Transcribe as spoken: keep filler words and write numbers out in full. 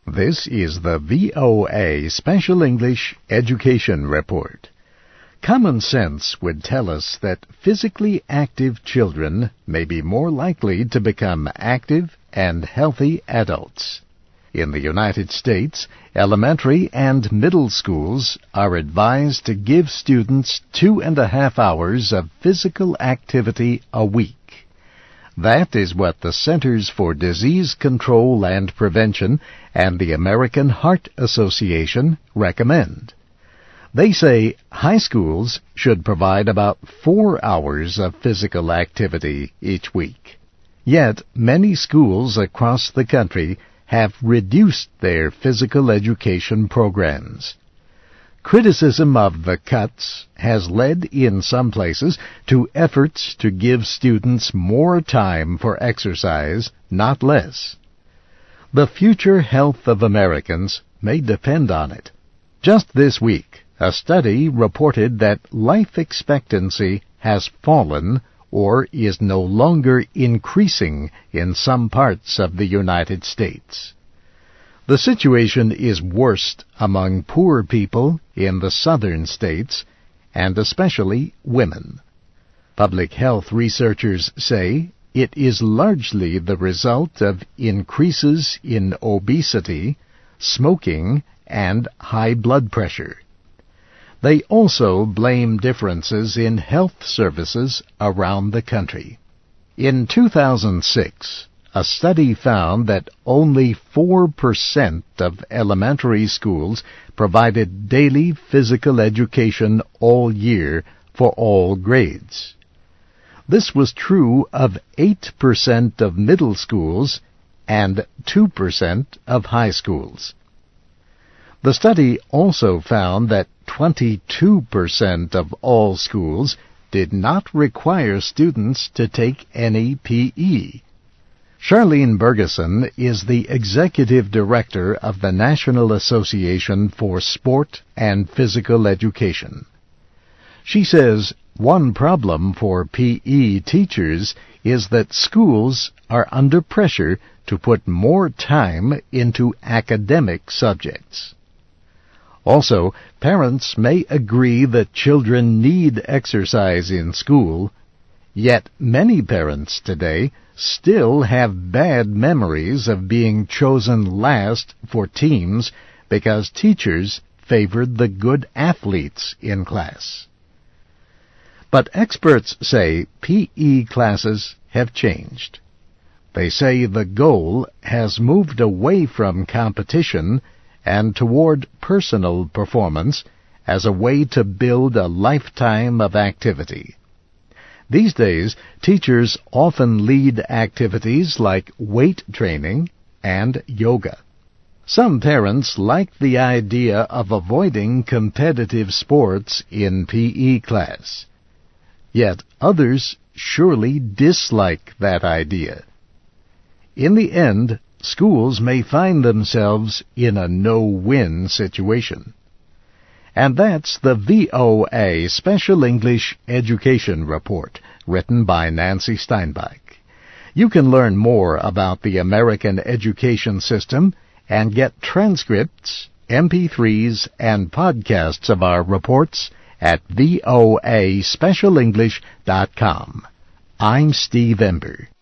This is the V O A Special English Education Report. Common sense would tell us that physically active children may be more likely to become active and healthy adults. In the United States, elementary and middle schools are advised to give students two and a half hours of physical activity a week. That is what the Centers for Disease Control and Prevention and the American Heart Association recommend. They say high schools should provide about four hours of physical activity each week. Yet many schools across the country have reduced their physical education programs. Criticism of the cuts has led in some places to efforts to give students more time for exercise, not less. The future health of Americans may depend on it. Just this week, a study reported that life expectancy has fallen or is no longer increasing in some parts of the United States. The situation is worst among poor people in the southern states, and especially women. Public health researchers say it is largely the result of increases in obesity, smoking, and high blood pressure. They also blame differences in health services around the country. In two thousand six, a study found that only four percent of elementary schools provided daily physical education all year for all grades. This was true of eight percent of middle schools and two percent of high schools. The study also found that twenty-two percent of all schools did not require students to take any P E. Charlene Bergeson is the executive director of the National Association for Sport and Physical Education. She says one problem for P E teachers is that schools are under pressure to put more time into academic subjects. Also, parents may agree that children need exercise in school, yet many parents today still have bad memories of being chosen last for teams because teachers favored the good athletes in class. But experts say P E classes have changed. They say the goal has moved away from competition and toward personal performance as a way to build a lifetime of activity. These days, teachers often lead activities like weight training and yoga. Some parents like the idea of avoiding competitive sports in P E class. Yet others surely dislike that idea. In the end, schools may find themselves in a no-win situation. And that's the V O A Special English Education Report, written by Nancy Steinbach. You can learn more about the American education system and get transcripts, M P threes, and podcasts of our reports at voa special english dot com. I'm Steve Ember.